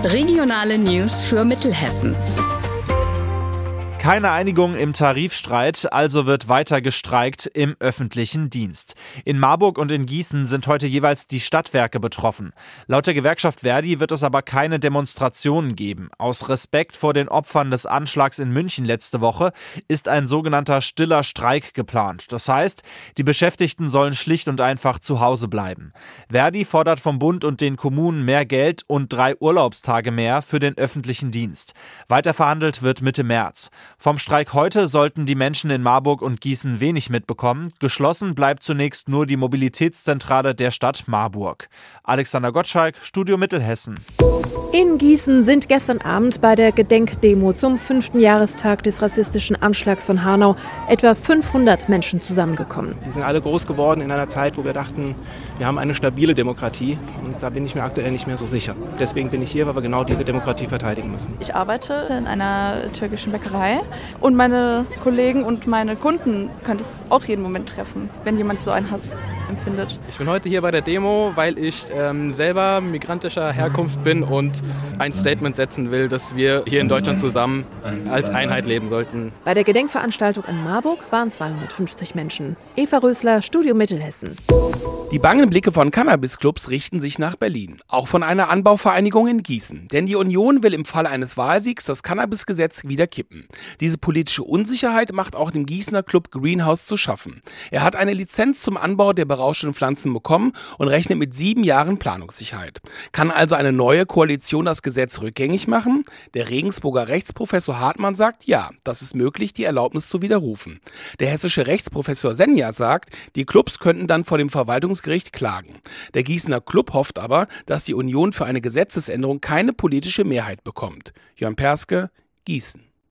Regionale News für Mittelhessen. Keine Einigung im Tarifstreit, also wird weiter gestreikt im öffentlichen Dienst. In Marburg und in Gießen sind heute jeweils die Stadtwerke betroffen. Laut der Gewerkschaft Verdi wird es aber keine Demonstrationen geben. Aus Respekt vor den Opfern des Anschlags in München letzte Woche ist ein sogenannter stiller Streik geplant. Das heißt, die Beschäftigten sollen schlicht und einfach zu Hause bleiben. Verdi fordert vom Bund und den Kommunen mehr Geld und 3 Urlaubstage mehr für den öffentlichen Dienst. Weiter verhandelt wird Mitte März. Vom Streik heute sollten die Menschen in Marburg und Gießen wenig mitbekommen. Geschlossen bleibt zunächst nur die Mobilitätszentrale der Stadt Marburg. Alexander Gottschalk, Studio Mittelhessen. In Gießen sind gestern Abend bei der Gedenkdemo zum 5. Jahrestag des rassistischen Anschlags von Hanau etwa 500 Menschen zusammengekommen. Wir sind alle groß geworden in einer Zeit, wo wir dachten, wir haben eine stabile Demokratie. Und da bin ich mir aktuell nicht mehr so sicher. Deswegen bin ich hier, weil wir genau diese Demokratie verteidigen müssen. Ich arbeite in einer türkischen Bäckerei und meine Kollegen und meine Kunden könnte es auch jeden Moment treffen, wenn jemand so einen Hass empfindet. Ich bin heute hier bei der Demo, weil ich selber migrantischer Herkunft bin und ein Statement setzen will, dass wir hier in Deutschland zusammen als Einheit leben sollten. Bei der Gedenkveranstaltung in Marburg waren 250 Menschen. Eva Rösler, Studio Mittelhessen. Die bangen Blicke von Cannabis-Clubs richten sich nach Berlin. Auch von einer Anbauvereinigung in Gießen. Denn die Union will im Falle eines Wahlsiegs das Cannabis-Gesetz wieder kippen. Diese politische Unsicherheit macht auch dem Gießener Club Greenhouse zu schaffen. Er hat eine Lizenz zum Anbau der berauschenden Pflanzen bekommen und rechnet mit 7 Jahren Planungssicherheit. Kann also eine neue Koalition das Gesetz rückgängig machen? Der Regensburger Rechtsprofessor Hartmann sagt, ja, das ist möglich, die Erlaubnis zu widerrufen. Der hessische Rechtsprofessor Senja sagt, die Clubs könnten dann vor dem Verwaltungsgericht klagen. Der Gießener Club hofft aber, dass die Union für eine Gesetzesänderung keine politische Mehrheit bekommt. Jörn Perske, Gießen.